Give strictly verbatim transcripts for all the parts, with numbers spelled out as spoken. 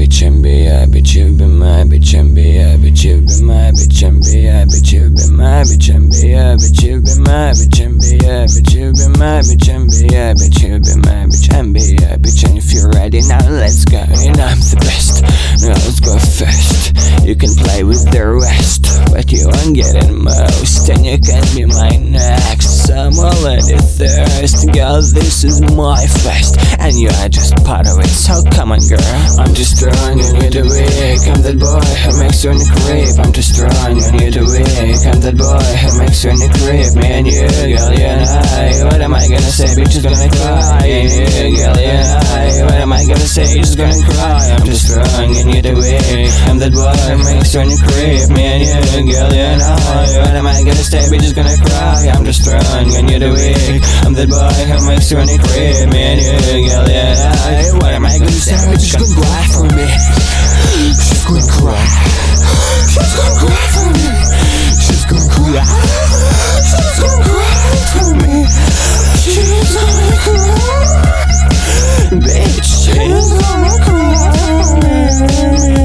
bitch and be a bitch, you be my bitch and be a bitch, you be my bitch and be a bitch, you be my bitch and be a bitch, you be my bitch and be a bitch, you be my bitch and be a bitch, you be my bitch and be a bitch. And if you're ready now, let's go. And I'm the best, now let's go first. You can play with the rest, but you won't get it most. And you can be my next, I'm already thirst. Girl, this is my fest, and you are just part of it, so come on girl. I'm just strong and you're the weak, I'm that boy who makes you in the creep. I'm just strong and you're the weak, I'm that boy who makes you in the creep. Me and you, girl, you and I, what am I gonna say? Bitch is gonna cry. Me and you, girl, you and I, what am I gonna say? You're just gonna cry. I'm just strong and you're the weak, I'm that boy who makes you in the creep. Me and you, girl, you and I, what am I gonna say? Bitch is gonna cry. I'm just strong and you're the weak, I'm that boy who makes you in the creep. Me and you, girl, you and I, what am I gonna say? Bitch is gonna cry for me. She's gonna cry. She's gonna cry for me. She's gonna cry. She's gonna cry for me. She's gonna cry. Bitch, she's gonna cry for me.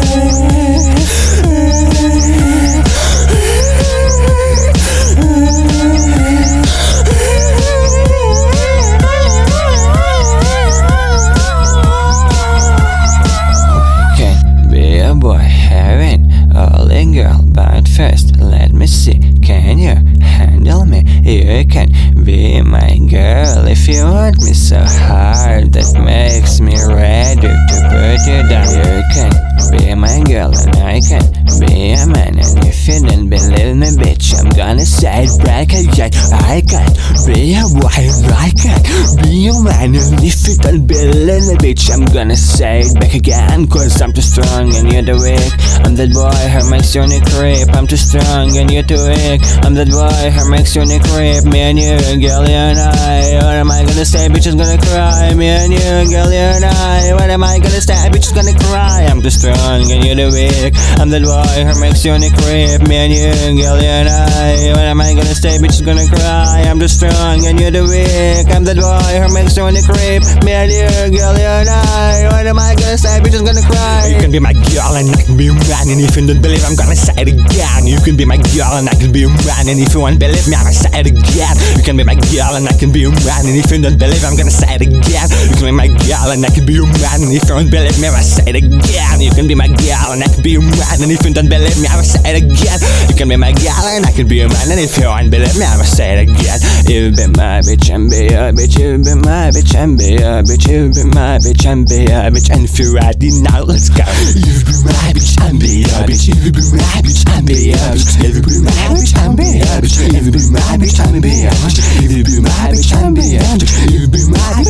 Boy, having all a girl, but first let me see. Can you handle me? You can be my girl if you want me so hard. That makes me ready to put you down. You can be my girl and I can be a man. And if you don't believe me, bitch, I'm gonna say it back again. I can be a boy and I can be a man. And if you don't believe me, bitch, I'm gonna say it back again. Cause I'm too strong and you're the weak, I'm that boy who makes you in a creep. I'm too strong and you're too weak, I'm that boy who makes you in a creep. Me and you, girl, you and I, what am I gonna say? Bitch is gonna cry. Me and you, girl, you and I, what am I gonna say? Bitch is gonna cry. I'm too strong and you're the weak, I'm that boy who makes you in a creep. Me and you, girl, you and I, what am I gonna say? Bitch is gonna cry. I'm too strong and you're the weak, I'm that boy who makes you in a creep. Me and you, girl, you and I, what am I gonna say? Bitch is gonna cry. You can be my girl and I can be your man, and if you don't believe, I'm gonna say it again. You can be my girl and I can be your man, and if you won't believe me, I'm gonna say it again. You can be my girl and I can be your man, and if you don't believe, I'm gonna say it again. You can be my girl and I can be your man, and if you don't believe me, I'm gonna say it again. You can be my girl and I can be your man, and if you don't believe me, I'm gonna say it again. You can be my girl and I can be your man, and if you won't believe me, I'm gonna say it again. You be my bitch and be a bitch, you be my bitch and be a bitch, you be my bitch and be a bitch. And if you're ready now, let's go. You be my bitch and be a bitch, you be my bitch and be a bitch, you be my bitch and be a bitch, you be my bitch and be a bitch, you be my bitch and be a bitch, you be my bitch.